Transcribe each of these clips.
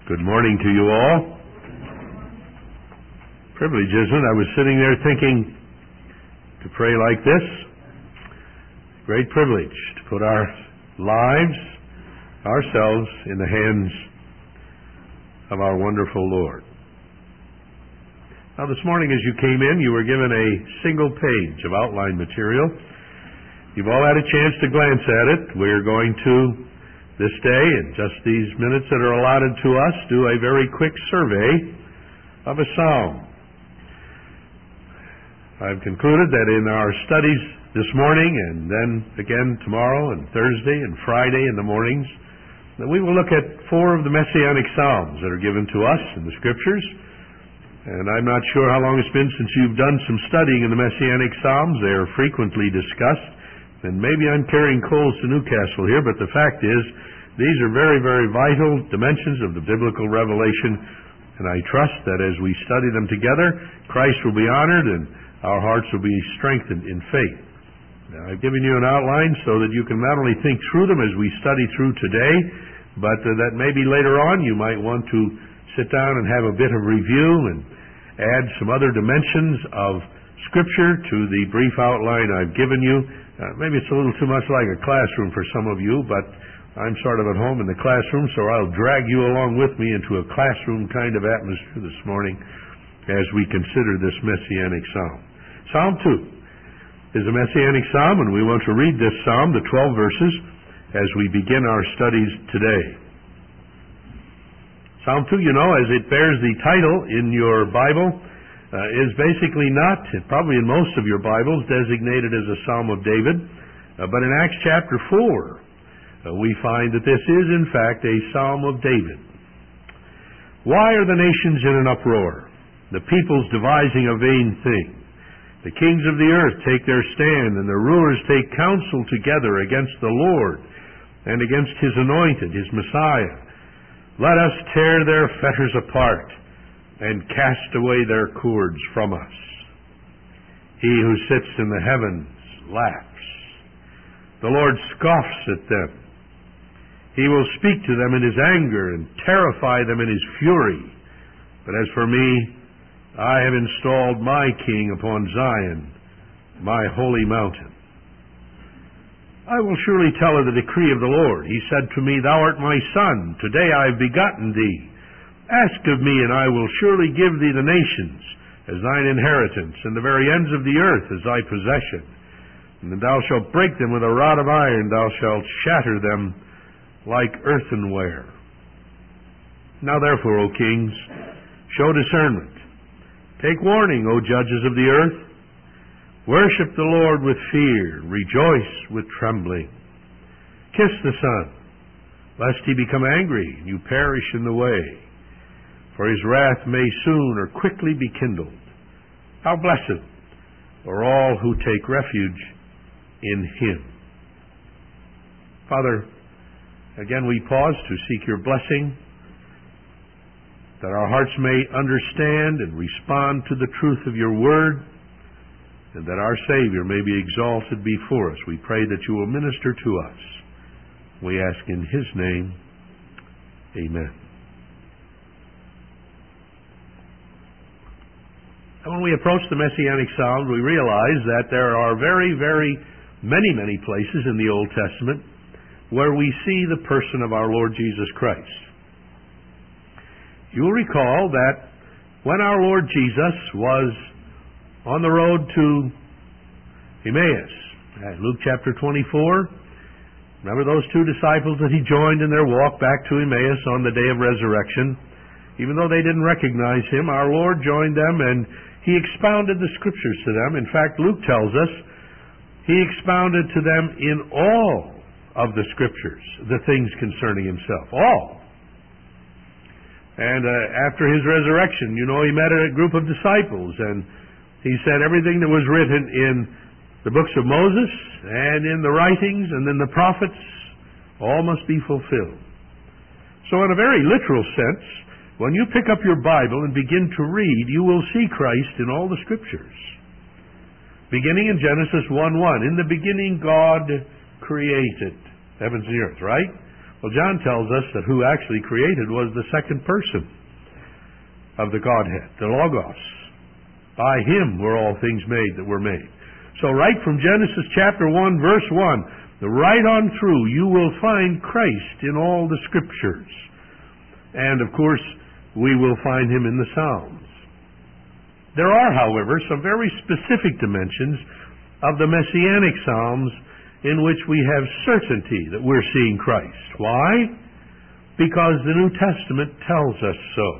Good morning to you all. Privilege, isn't it? I was sitting there thinking to pray like this. Great privilege to put our lives, ourselves, in the hands of our wonderful Lord. Now this morning as you came in, you were given a single page of outline material. You've all had a chance to glance at it. We're going to this day, in just these minutes that are allotted to us, do a very quick survey of a psalm. I've concluded that in our studies this morning, and then again tomorrow and Thursday and Friday in the mornings, that we will look at 4 of the Messianic Psalms that are given to us in the Scriptures. And I'm not sure how long it's been since you've done some studying in the Messianic Psalms. They are frequently discussed. And maybe I'm carrying coals to Newcastle here, but the fact is, these are very, very vital dimensions of the biblical revelation, and I trust that as we study them together, Christ will be honored and our hearts will be strengthened in faith. Now, I've given you an outline so that you can not only think through them as we study through today, but that maybe later on you might want to sit down and have a bit of review and add some other dimensions of Scripture to the brief outline I've given you. Maybe it's a little too much like a classroom for some of you, but I'm sort of at home in the classroom, so I'll drag you along with me into a classroom kind of atmosphere this morning as we consider this Messianic Psalm. Psalm 2 is a Messianic Psalm, and we want to read this Psalm, the 12 verses, as we begin our studies today. Psalm 2, you know, as it bears the title in your Bible, is basically not, probably in most of your Bibles, designated as a Psalm of David, but in Acts chapter 4, we find that this is in fact a Psalm of David. Why are the nations in an uproar? The peoples devising a vain thing. The kings of the earth take their stand, and the rulers take counsel together against the Lord and against His anointed, His Messiah. Let us tear their fetters apart and cast away their cords from us. He who sits in the heavens laughs. The Lord scoffs at them. He will speak to them in His anger and terrify them in His fury. But as for me, I have installed my King upon Zion, my holy mountain. I will surely tell of the decree of the Lord. He said to me, Thou art my son. Today I have begotten thee. Ask of me, and I will surely give thee the nations as thine inheritance, and the very ends of the earth as thy possession. And thou shalt break them with a rod of iron, thou shalt shatter them like earthenware. Now therefore, O kings, show discernment. Take warning, O judges of the earth. Worship the Lord with fear, rejoice with trembling. Kiss the Son, lest He become angry, and you perish in the way. For His wrath may soon or quickly be kindled. How blessed are all who take refuge in Him. Father, again we pause to seek Your blessing, that our hearts may understand and respond to the truth of Your Word, and that our Savior may be exalted before us. We pray that You will minister to us. We ask in His name, amen. And when we approach the Messianic Psalms, we realize that there are very, very many places in the Old Testament where we see the person of our Lord Jesus Christ. You'll recall that when our Lord Jesus was on the road to Emmaus, Luke chapter 24, remember those 2 disciples that He joined in their walk back to Emmaus on the day of resurrection? Even though they didn't recognize Him, our Lord joined them and He expounded the Scriptures to them. In fact, Luke tells us He expounded to them in all of the Scriptures the things concerning Himself. All. And after His resurrection, you know, He met a group of disciples, and He said everything that was written in the books of Moses and in the writings and in the prophets, all must be fulfilled. So in a very literal sense, when you pick up your Bible and begin to read, you will see Christ in all the Scriptures. Beginning in Genesis 1:1, in the beginning God created heavens and the earth, right? Well, John tells us that who actually created was the second person of the Godhead, the Logos. By him were all things made that were made. So right from Genesis chapter 1, verse 1, right on through, you will find Christ in all the Scriptures. And, of course, we will find him in the Psalms. There are, however, some very specific dimensions of the Messianic Psalms in which we have certainty that we're seeing Christ. Why? Because the New Testament tells us so.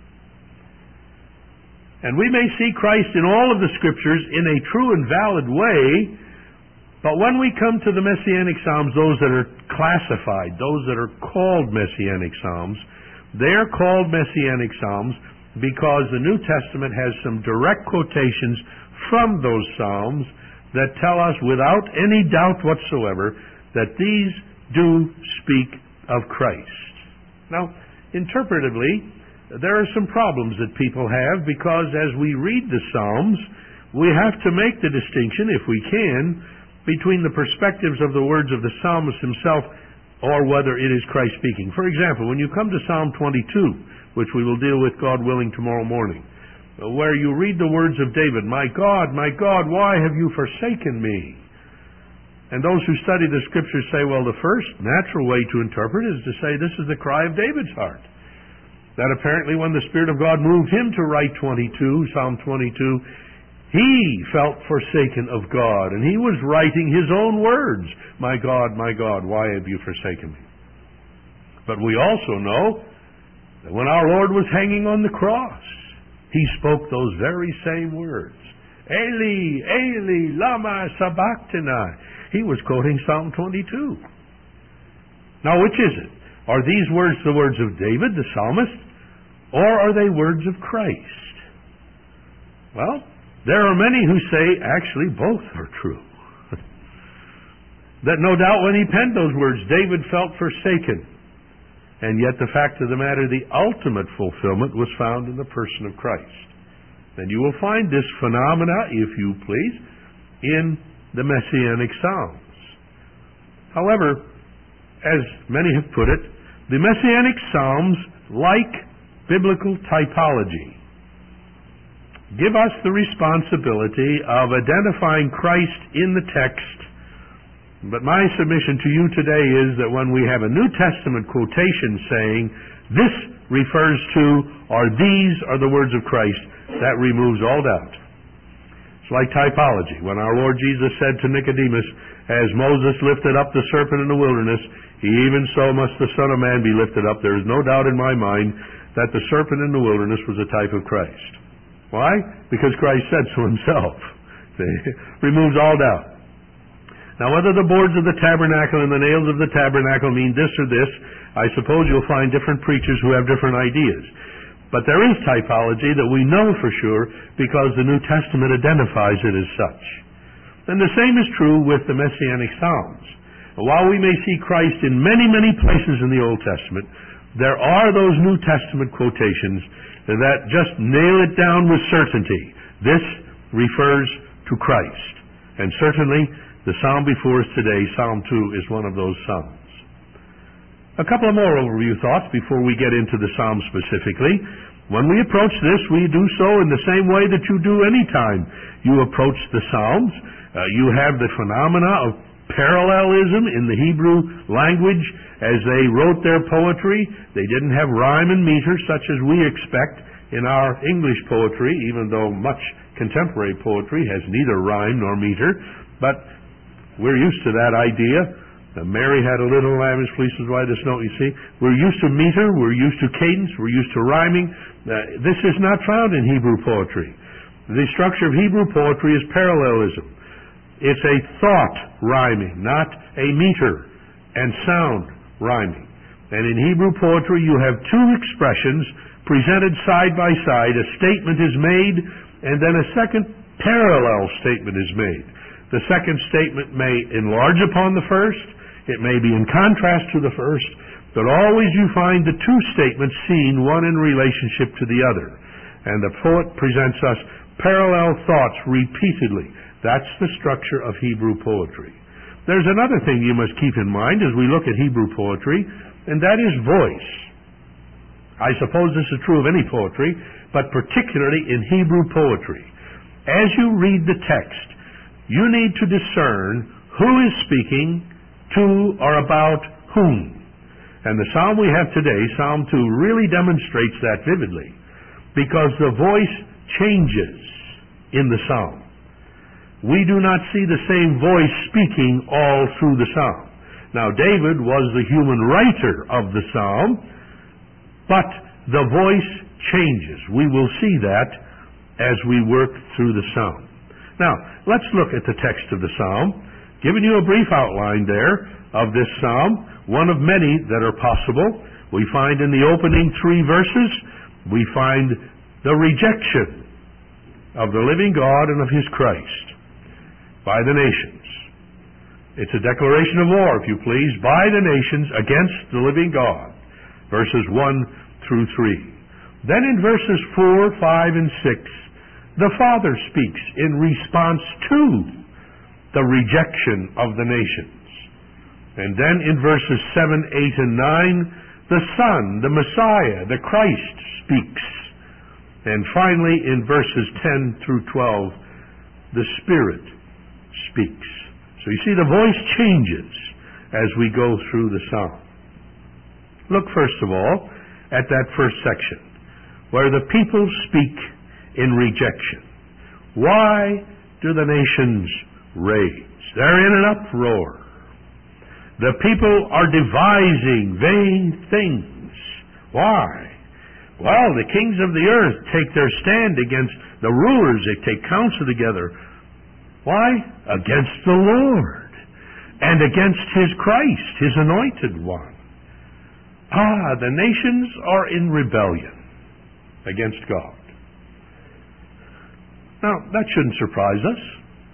And we may see Christ in all of the Scriptures in a true and valid way, but when we come to the Messianic Psalms, those that are classified, those that are called Messianic Psalms, they're called Messianic Psalms because the New Testament has some direct quotations from those Psalms that tell us without any doubt whatsoever that these do speak of Christ. Now, interpretively, there are some problems that people have because as we read the Psalms, we have to make the distinction, if we can, between the perspectives of the words of the psalmist himself or whether it is Christ speaking. For example, when you come to Psalm 22, which we will deal with, God willing, tomorrow morning, where you read the words of David, my God, why have you forsaken me? And those who study the Scriptures say, well, the first natural way to interpret is to say this is the cry of David's heart. That apparently when the Spirit of God moved him to write Psalm 22, he felt forsaken of God, and he was writing his own words. My God, why have you forsaken me? But we also know that when our Lord was hanging on the cross, he spoke those very same words. Eli, Eli, lama sabachthani. He was quoting Psalm 22. Now, which is it? Are these words the words of David, the psalmist, or are they words of Christ? Well, there are many who say actually both are true. That no doubt when he penned those words, David felt forsaken. And yet the fact of the matter, the ultimate fulfillment was found in the person of Christ. And you will find this phenomena, if you please, in the Messianic Psalms. However, as many have put it, the Messianic Psalms, like biblical typology, give us the responsibility of identifying Christ in the text. But my submission to you today is that when we have a New Testament quotation saying, this refers to, or these are the words of Christ, that removes all doubt. It's like typology. When our Lord Jesus said to Nicodemus, as Moses lifted up the serpent in the wilderness, even so must the Son of Man be lifted up. There is no doubt in my mind that the serpent in the wilderness was a type of Christ. Why? Because Christ said so himself. Removes all doubt. Now, whether the boards of the tabernacle and the nails of the tabernacle mean this or this, I suppose you'll find different preachers who have different ideas. But there is typology that we know for sure because the New Testament identifies it as such. And the same is true with the Messianic Psalms. While we may see Christ in many, many places in the Old Testament, there are those New Testament quotations that just nail it down with certainty. This refers to Christ. And certainly, the psalm before us today, Psalm 2, is one of those psalms. A couple of more overview thoughts before we get into the psalm specifically. When we approach this, we do so in the same way that you do any time you approach the psalms. You have the phenomena of parallelism in the Hebrew language as they wrote their poetry. They didn't have rhyme and meter such as we expect in our English poetry, even though much contemporary poetry has neither rhyme nor meter. But we're used to that idea. Mary had a little lamb, his fleece was white as snow, you see. We're used to meter, we're used to cadence, we're used to rhyming. This is not found in Hebrew poetry. The structure of Hebrew poetry is parallelism. It's a thought rhyming, not a meter and sound rhyming. And in Hebrew poetry you have two expressions presented side by side. A statement is made, and then a second parallel statement is made. The second statement may enlarge upon the first, it may be in contrast to the first, but always you find the two statements seen one in relationship to the other. And the poet presents us parallel thoughts repeatedly. That's the structure of Hebrew poetry. There's another thing you must keep in mind as we look at Hebrew poetry. and that is voice. I suppose this is true of any poetry, but particularly in Hebrew poetry. As you read the text, you need to discern who is speaking to or about whom. And the psalm we have today, Psalm 2, really demonstrates that vividly, because the voice changes in the psalm. We do not see the same voice speaking all through the psalm. Now, David was the human writer of the psalm, but the voice changes. We will see that as we work through the psalm. Now, let's look at the text of the psalm, giving you a brief outline there of this psalm, one of many that are possible. We find in the opening 3 verses, we find the rejection of the living God and of His Christ by the nations. It's a declaration of war, if you please, by the nations against the living God, verses 1 through 3. Then in verses 4, 5, and 6, the Father speaks in response to the rejection of the nations. And then in verses 7, 8, and 9, the Son, the Messiah, the Christ speaks. And finally, in verses 10 through 12, the Spirit speaks. So you see, the voice changes as we go through the psalm. Look first of all at that first section, where the people speak in rejection. Why do the nations rage? They're in an uproar. The people are devising vain things. Why? Well, the kings of the earth take their stand against the rulers. They take counsel together. Why? Against the Lord and against His Christ, His anointed one. The nations are in rebellion against God. Now, that shouldn't surprise us.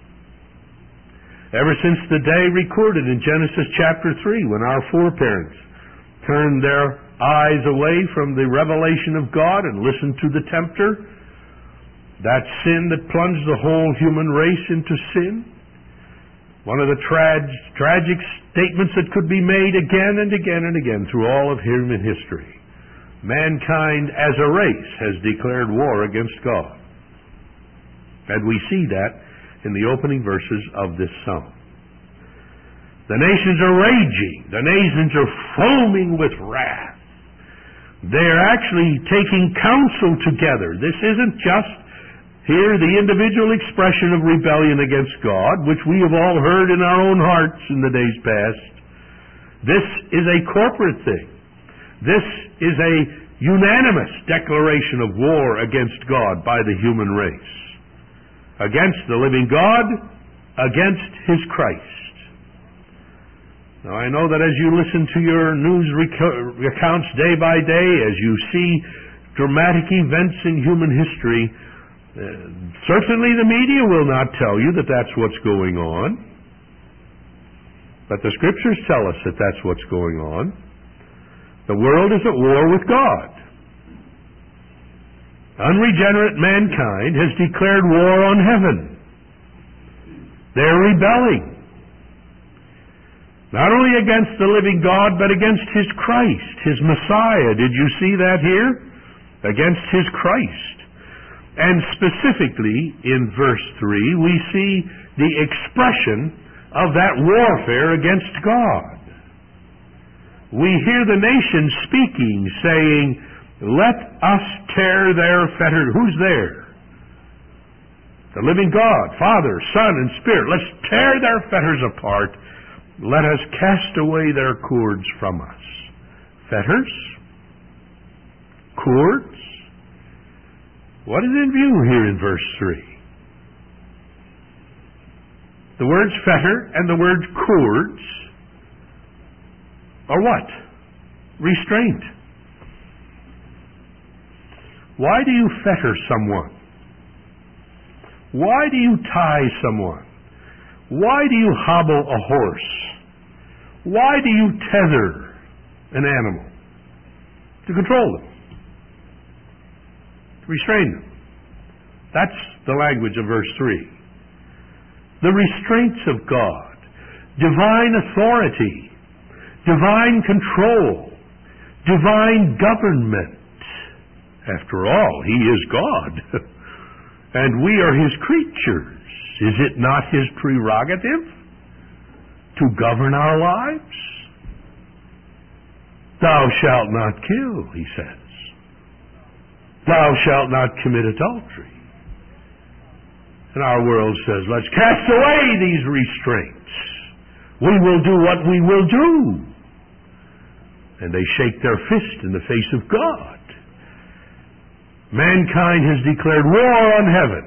Ever since the day recorded in Genesis chapter 3, when our foreparents turned their eyes away from the revelation of God and listened to the tempter, that sin that plunged the whole human race into sin, one of the tragic statements that could be made again and again and again through all of human history. Mankind as a race has declared war against God. And we see that in the opening verses of this psalm. The nations are raging. The nations are foaming with wrath. They are actually taking counsel together. This isn't just here the individual expression of rebellion against God, which we have all heard in our own hearts in the days past. This is a corporate thing. This is a unanimous declaration of war against God by the human race. Against the living God, against His Christ. Now, I know that as you listen to your news accounts day by day, as you see dramatic events in human history, certainly the media will not tell you that that's what's going on. But the Scriptures tell us that that's what's going on. The world is at war with God. Unregenerate mankind has declared war on heaven. They're rebelling. Not only against the living God, but against His Christ, His Messiah. Did you see that here? Against His Christ. And specifically, in verse 3, we see the expression of that warfare against God. We hear the nations speaking, saying, "Let us tear their fetters." Who's there? The living God, Father, Son, and Spirit. Let's tear their fetters apart. Let us cast away their cords from us. Fetters? Cords? What is in view here in verse 3? The words fetter and the word cords are what? Restraint. Why do you fetter someone? Why do you tie someone? Why do you hobble a horse? Why do you tether an animal? To control them. To restrain them. That's the language of verse 3. The restraints of God, divine authority, divine control divine government. After all, He is God, and we are His creatures. Is it not His prerogative to govern our lives? Thou shalt not kill, He says. Thou shalt not commit adultery. And our world says, let's cast away these restraints. We will do what we will do. And they shake their fist in the face of God. Mankind has declared war on heaven.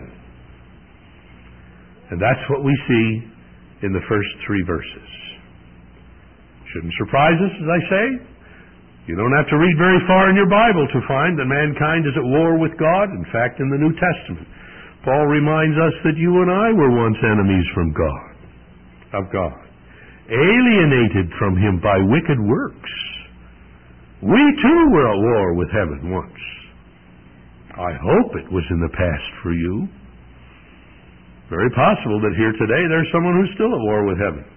And that's what we see in the first 3 verses. Shouldn't surprise us, as I say. You don't have to read very far in your Bible to find that mankind is at war with God. In fact, in the New Testament, Paul reminds us that you and I were once enemies from God, of God, alienated from Him by wicked works. We too were at war with heaven once. I hope it was in the past for you. Very possible that here today there's someone who's still at war with heaven.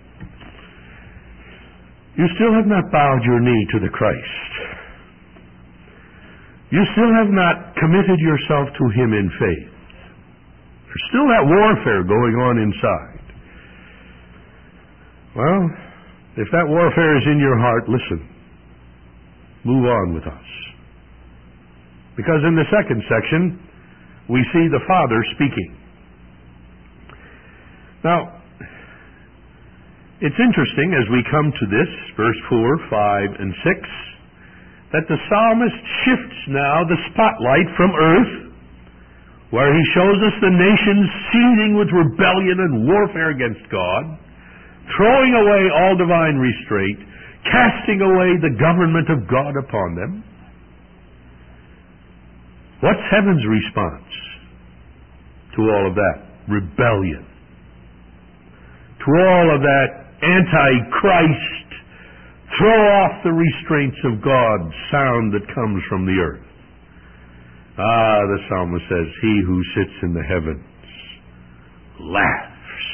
You still have not bowed your knee to the Christ. You still have not committed yourself to Him in faith. There's still that warfare going on inside. Well, if that warfare is in your heart, listen. Move on with us. Because in the second section, we see the Father speaking. Now, it's interesting as we come to this, verse 4, 5, and 6, that the psalmist shifts now the spotlight from earth, where he shows us the nations seething with rebellion and warfare against God, throwing away all divine restraint, casting away the government of God upon them. What's heaven's response to all of that rebellion? To all of that anti-Christ, throw off the restraints of God sound that comes from the earth? The psalmist says, He who sits in the heavens laughs.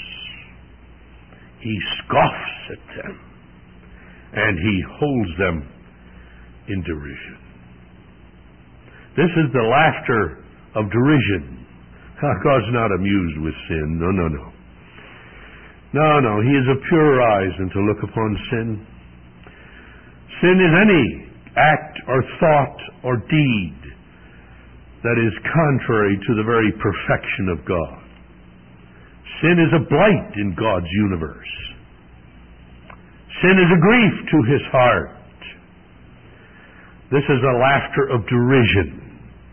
He scoffs at them, and He holds them in derision. This is the laughter of derision. God's not amused with sin. No. No, He is of purer eyes than to look upon sin. Sin is any act or thought or deed that is contrary to the very perfection of God. Sin is a blight in God's universe. Sin is a grief to His heart. This is a laughter of derision.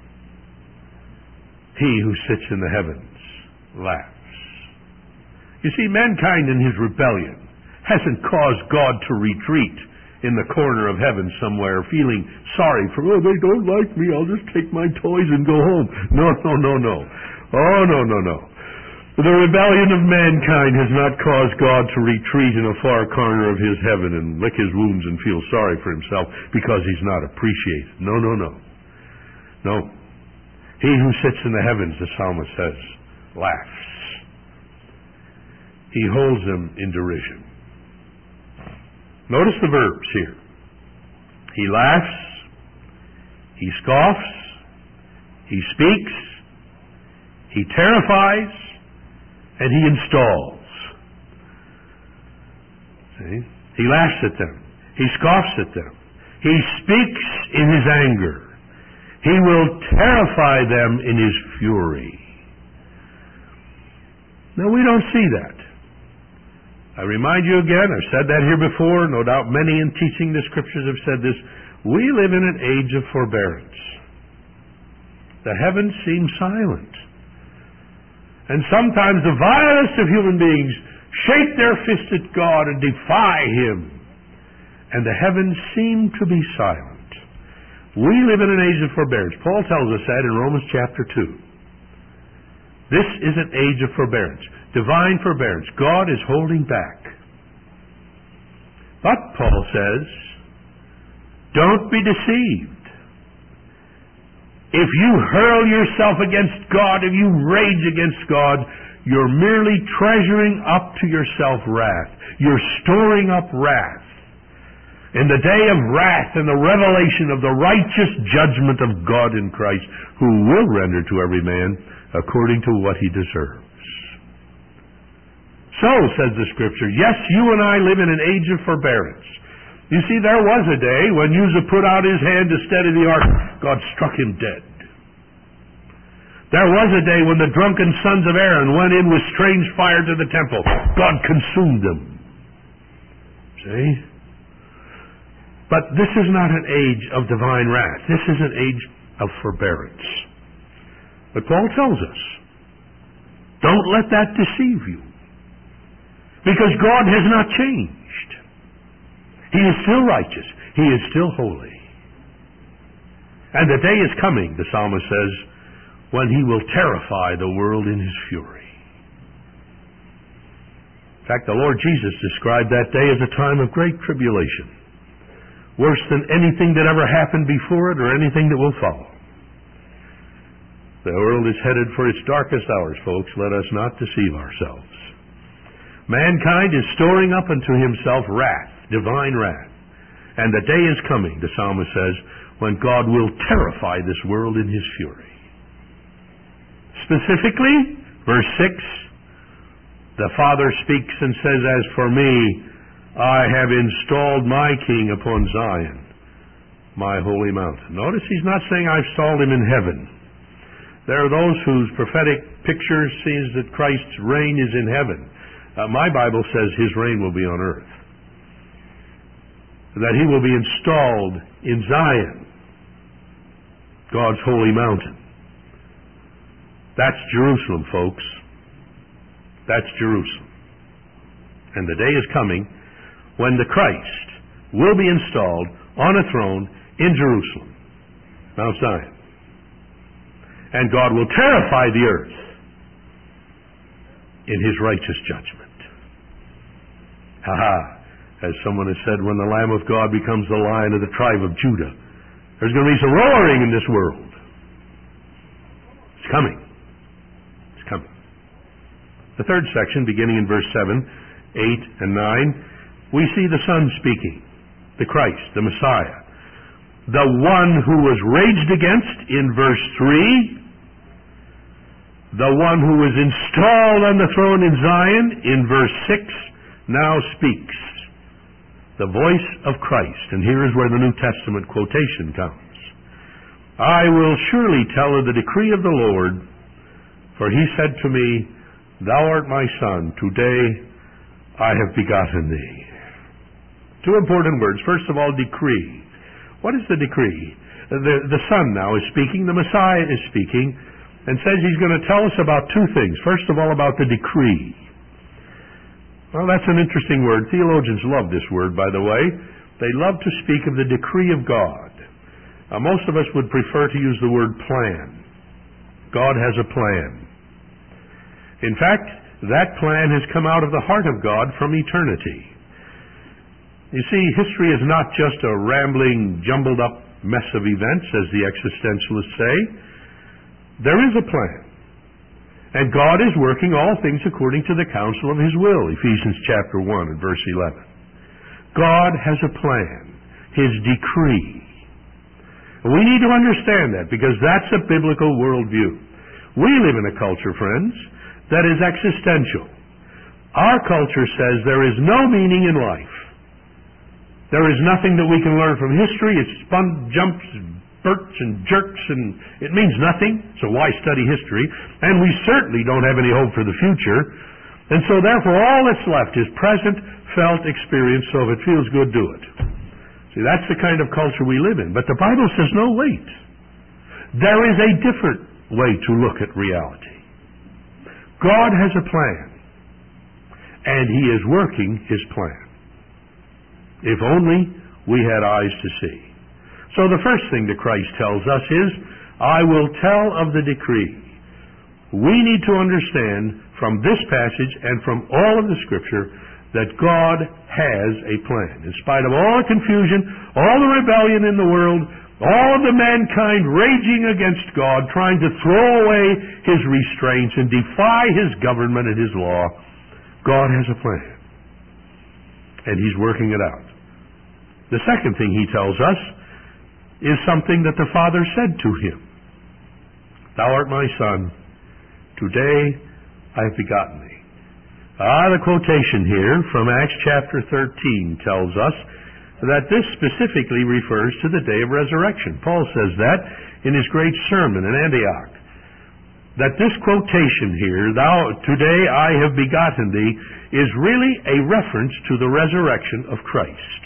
He who sits in the heavens laughs. You see, mankind in his rebellion hasn't caused God to retreat in the corner of heaven somewhere, feeling sorry for, they don't like me, I'll just take my toys and go home. No. Oh, no. The rebellion of mankind has not caused God to retreat in a far corner of His heaven and lick His wounds and feel sorry for Himself because He's not appreciated. No. He who sits in the heavens, the psalmist says, laughs. He holds them in derision. Notice the verbs here. He laughs, He scoffs, He speaks, He terrifies, and He installs. See? He laughs at them. He scoffs at them. He speaks in His anger. He will terrify them in His fury. Now, we don't see that. I remind you again, I've said that here before, no doubt many in teaching the Scriptures have said this, we live in an age of forbearance. The heavens seem silent. And sometimes the vilest of human beings shake their fist at God and defy Him. And the heavens seem to be silent. We live in an age of forbearance. Paul tells us that in Romans chapter 2. This is an age of forbearance. Divine forbearance. God is holding back. But, Paul says, don't be deceived. If you hurl yourself against God, if you rage against God, you're merely treasuring up to yourself wrath. You're storing up wrath. in the day of wrath and the revelation of the righteous judgment of God in Christ, who will render to every man according to what he deserves. So, says the Scripture, yes, you and I live in an age of forbearance. You see, there was a day when Uzzah put out his hand to steady the ark. God struck him dead. There was a day when the drunken sons of Aaron went in with strange fire to the temple. God consumed them. See? But this is not an age of divine wrath. This is an age of forbearance. But Paul tells us, don't let that deceive you. Because God has not changed. He is still righteous. He is still holy. And the day is coming, the psalmist says, when he will terrify the world in his fury. In fact, the Lord Jesus described that day as a time of great tribulation, worse than anything that ever happened before it or anything that will follow. The world is headed for its darkest hours, folks. Let us not deceive ourselves. Mankind is storing up unto himself wrath, divine wrath. And the day is coming, the psalmist says, when God will terrify this world in his fury. Specifically, verse 6, the Father speaks and says, as for me, I have installed my king upon Zion, my holy mountain. Notice he's not saying I've installed him in heaven. There are those whose prophetic picture sees that Christ's reign is in heaven. My Bible says his reign will be on earth. That he will be installed in Zion, God's holy mountain. That's Jerusalem, folks. That's Jerusalem. And the day is coming when the Christ will be installed on a throne in Jerusalem, Mount Zion. And God will terrify the earth in his righteous judgment. As someone has said, when the Lamb of God becomes the Lion of the tribe of Judah, there's going to be some roaring in this world. It's coming. It's coming. The third section, beginning in verse 7, 8, and 9, we see the Son speaking, the Christ, the Messiah. The one who was raged against in verse 3, the one who was installed on the throne in Zion in verse 6, now speaks. The voice of Christ. And here is where the New Testament quotation comes. I will surely tell of the decree of the Lord, for he said to me, thou art my son, today I have begotten thee. Two important words. First of all, decree. What is the decree? The Son now is speaking, the Messiah is speaking, and says he's going to tell us about two things. First of all, about the decree. Well, that's an interesting word. Theologians love this word, by the way. They love to speak of the decree of God. Most of us would prefer to use the word plan. God has a plan. In fact, that plan has come out of the heart of God from eternity. You see, history is not just a rambling, jumbled up mess of events, as the existentialists say. There is a plan. And God is working all things according to the counsel of his will, Ephesians chapter 1 and verse 11. God has a plan, his decree. We need to understand that, because that's a biblical worldview. We live in a culture, friends, that is existential. Our culture says there is no meaning in life. There is nothing that we can learn from history. It jumps, spurts, and jerks, and it means nothing, so why study history? And we certainly don't have any hope for the future. And so therefore all that's left is present, felt, experience, so if it feels good, do it. See, that's the kind of culture we live in. But the Bible says, no, wait. There is a different way to look at reality. God has a plan, and he is working his plan. If only we had eyes to see. So the first thing that Christ tells us is, I will tell of the decree. We need to understand from this passage and from all of the Scripture that God has a plan. In spite of all the confusion, all the rebellion in the world, all of the mankind raging against God, trying to throw away his restraints and defy his government and his law, God has a plan. And he's working it out. The second thing he tells us is something that the Father said to him. Thou art my Son. Today I have begotten thee. The quotation here from Acts chapter 13 tells us that this specifically refers to the day of resurrection. Paul says that in his great sermon in Antioch. That this quotation here, today I have begotten thee, is really a reference to the resurrection of Christ.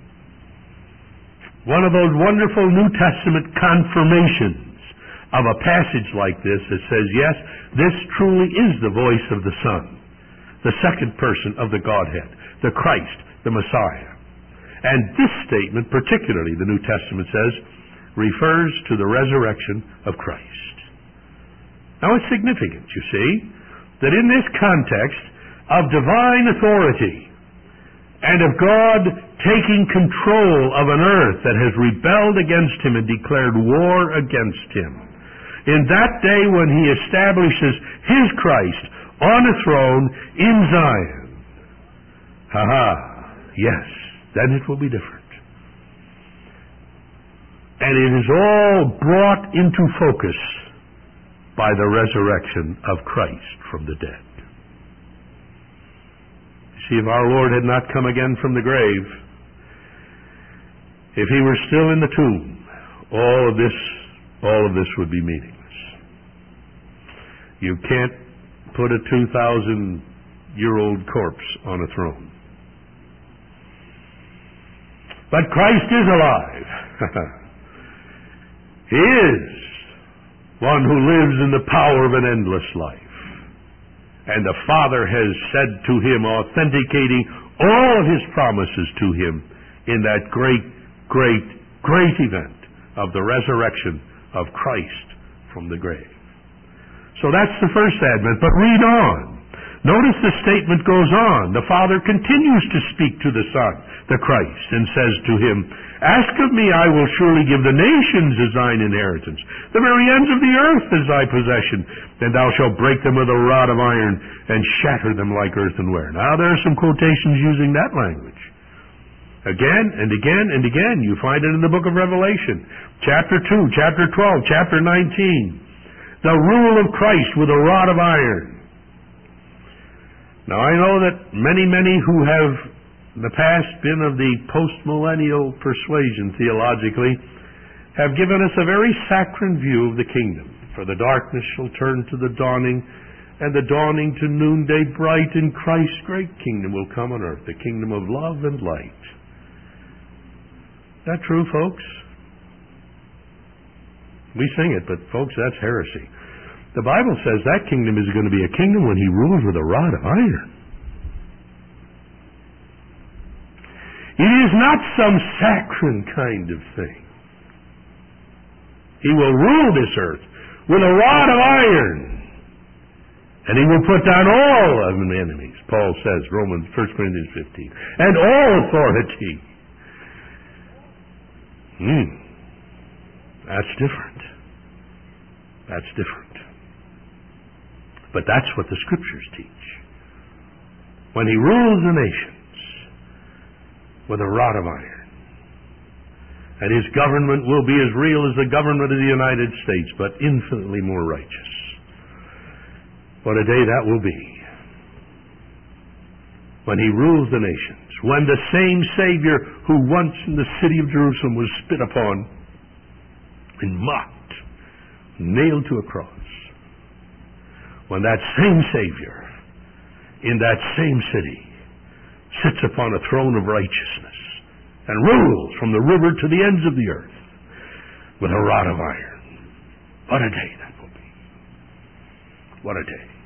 One of those wonderful New Testament confirmations of a passage like this that says, yes, this truly is the voice of the Son, the second person of the Godhead, the Christ, the Messiah. And this statement, particularly, the New Testament says, refers to the resurrection of Christ. Now it's significant, you see, that in this context of divine authority and of God taking control of an earth that has rebelled against him and declared war against him, in that day when he establishes his Christ on a throne in Zion, yes, then it will be different. And it is all brought into focus by the resurrection of Christ from the dead. See, if our Lord had not come again from the grave, if he were still in the tomb, all of this would be meaningless. You can't put a 2,000-year-old corpse on a throne. But Christ is alive. He is one who lives in the power of an endless life. And the Father has said to him, authenticating all of his promises to him in that great, great, great event of the resurrection of Christ from the grave. So that's the first advent. But read on. Notice the statement goes on. The Father continues to speak to the Son, the Christ, and says to him, ask of me, I will surely give the nations as thine inheritance, the very ends of the earth as thy possession, and thou shalt break them with a rod of iron and shatter them like earthenware. Now there are some quotations using that language. Again and again and again. You find it in the book of Revelation, chapter 2, chapter 12, chapter 19. The rule of Christ with a rod of iron. Now I know that many who have in the past been of the post-millennial persuasion theologically have given us a very saccharine view of the kingdom. For the darkness shall turn to the dawning, and the dawning to noonday bright, and Christ's great kingdom will come on earth, the kingdom of love and light. Is that true, folks? We sing it, but folks, that's heresy. The Bible says that kingdom is going to be a kingdom when he rules with a rod of iron. It is not some saccharine kind of thing. He will rule this earth with a rod of iron. And he will put down all of the enemies, Paul says, 1 Corinthians 15. And all authority. That's different. That's different. But that's what the Scriptures teach. When he rules the nations with a rod of iron. And his government will be as real as the government of the United States, but infinitely more righteous. What a day that will be. When he rules the nations. When the same Savior who once in the city of Jerusalem was spit upon and mocked, nailed to a cross. When that same Savior in that same city sits upon a throne of righteousness and rules from the river to the ends of the earth with a rod of iron. What a day that will be. What a day.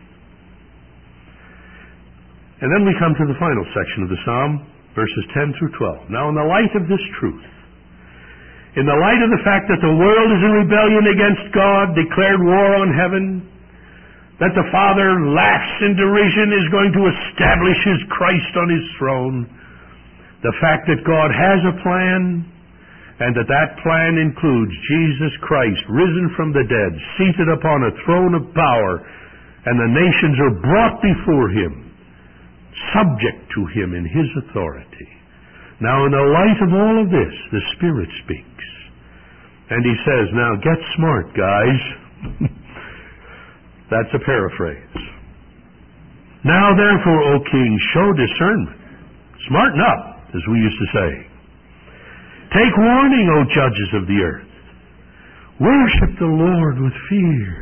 And then we come to the final section of the Psalm, verses 10 through 12. Now in the light of this truth, in the light of the fact that the world is in rebellion against God, declared war on heaven, that the Father laughs in derision, is going to establish his Christ on his throne, the fact that God has a plan, and that plan includes Jesus Christ, risen from the dead, seated upon a throne of power, and the nations are brought before him, subject to him in his authority. Now in the light of all of this, the Spirit speaks. And he says, now get smart, guys. That's a paraphrase. Now therefore, O king, show discernment. Smarten up, as we used to say. Take warning, O judges of the earth. Worship the Lord with fear.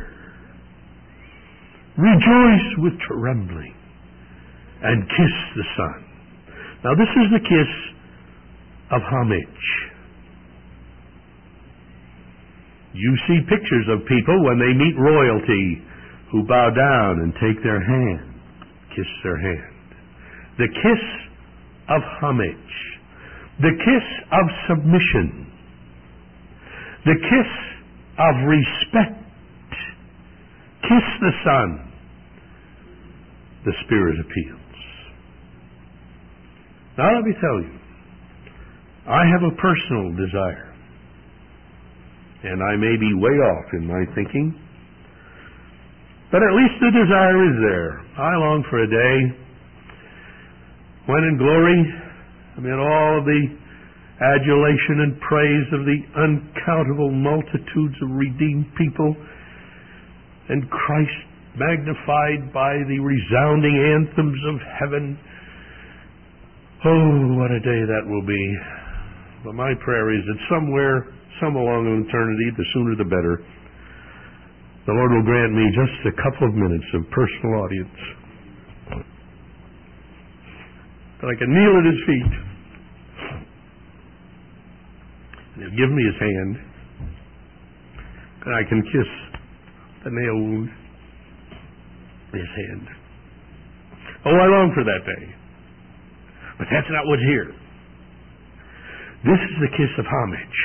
Rejoice with trembling. And kiss the Son. Now this is the kiss of homage. You see pictures of people when they meet royalty who bow down and take their hand, kiss their hand. The kiss of homage. The kiss of submission. The kiss of respect. Kiss the Son. The Spirit appeals. Now let me tell you, I have a personal desire, and I may be way off in my thinking, but at least the desire is there. I long for a day when in glory, amid all of the adulation and praise of the uncountable multitudes of redeemed people, and Christ magnified by the resounding anthems of heaven. Oh, what a day that will be. But my prayer is that somewhere, some along in eternity, the sooner the better, the Lord will grant me just a couple of minutes of personal audience. That I can kneel at His feet. And He'll give me His hand. And I can kiss the nail wound in His hand. Oh, I long for that day. But that's not what's here. This is the kiss of homage.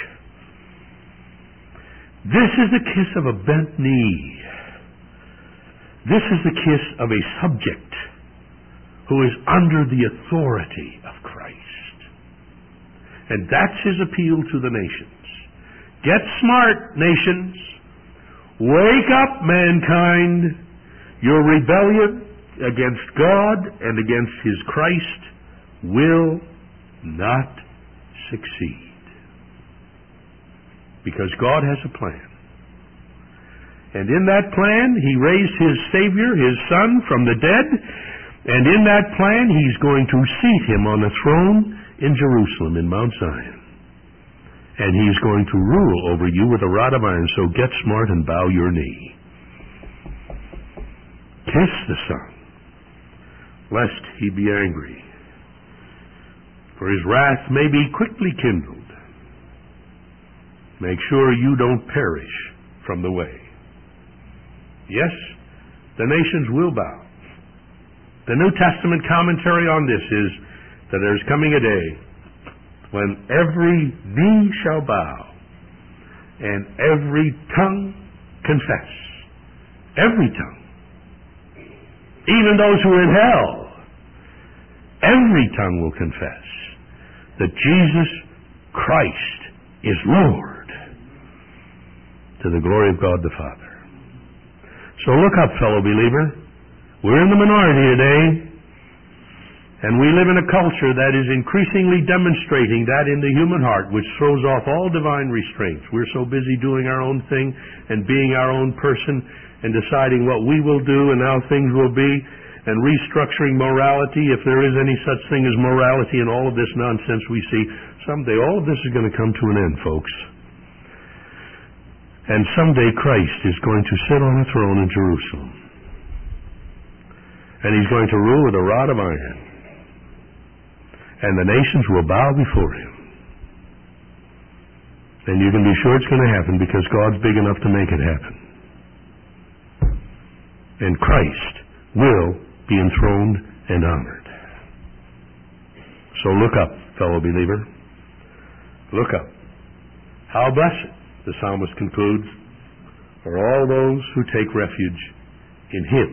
This is the kiss of a bent knee. This is the kiss of a subject who is under the authority of Christ. And that's His appeal to the nations. Get smart, nations. Wake up, mankind. Your rebellion against God and against His Christ will not succeed. Because God has a plan. And in that plan, He raised His Savior, His Son, from the dead. And in that plan, He's going to seat Him on the throne in Jerusalem, in Mount Zion. And He's going to rule over you with a rod of iron. So get smart and bow your knee. Kiss the Son, lest He be angry. For His wrath may be quickly kindled. Make sure you don't perish from the way. Yes, the nations will bow. The New Testament commentary on this is that there's coming a day when every knee shall bow and every tongue confess. Every tongue. Even those who are in hell. Every tongue will confess that Jesus Christ is Lord, to the glory of God the Father. So look up, fellow believer. We're in the minority today, and we live in a culture that is increasingly demonstrating that in the human heart, which throws off all divine restraints. We're so busy doing our own thing and being our own person and deciding what we will do and how things will be, and restructuring morality, if there is any such thing as morality, and all of this nonsense we see. Someday all of this is going to come to an end, folks. And someday Christ is going to sit on a throne in Jerusalem. And He's going to rule with a rod of iron. And the nations will bow before Him. And you can be sure it's going to happen because God's big enough to make it happen. And Christ will be enthroned and honored. So look up, fellow believer. Look up. How blessed, the psalmist concludes, are all those who take refuge in Him.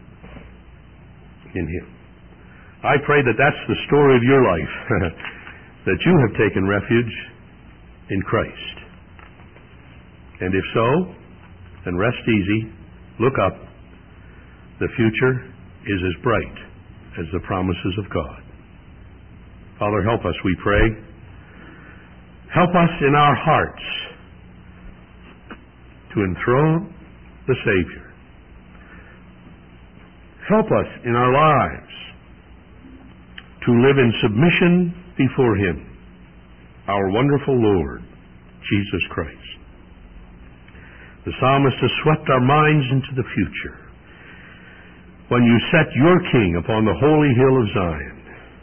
In Him. I pray that that's the story of your life, that you have taken refuge in Christ. And if so, then rest easy, look up. The future is as bright as the promises of God. Father, help us, we pray. Help us in our hearts to enthrone the Savior. Help us in our lives to live in submission before Him, our wonderful Lord, Jesus Christ. The psalmist has swept our minds into the future. When you set your King upon the holy hill of Zion,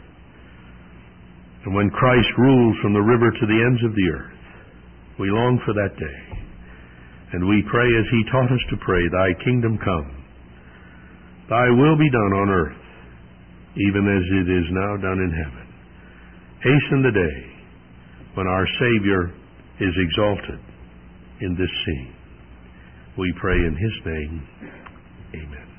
and when Christ rules from the river to the ends of the earth, we long for that day. And we pray as He taught us to pray, Thy kingdom come, Thy will be done on earth, even as it is now done in heaven. Hasten the day when our Savior is exalted in this scene. We pray in His name. Amen.